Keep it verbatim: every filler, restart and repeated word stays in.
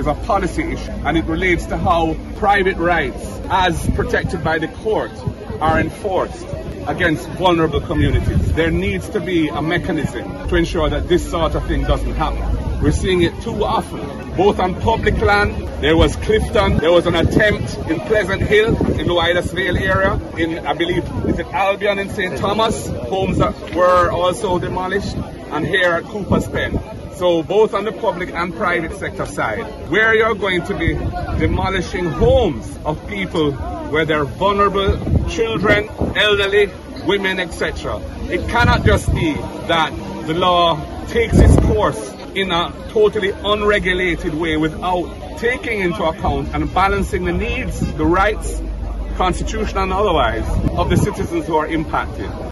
is a policy issue, and it relates to how private rights, as protected by the court, are enforced against vulnerable communities. There needs to be a mechanism to ensure that this sort of thing doesn't happen. We're seeing it too often, both on public land. There was Clifton, there was an attempt in Pleasant Hill, in the Wydasvale area, in, I believe, is it Albion in Saint Thomas? Homes that were also demolished, and here at Cooper's Pen. So both on the public and private sector side, where you're going to be demolishing homes of people where they're vulnerable, children, elderly, women, et cetera. It cannot just be that the law takes its course in a totally unregulated way without taking into account and balancing the needs, the rights, constitutional and otherwise, of the citizens who are impacted.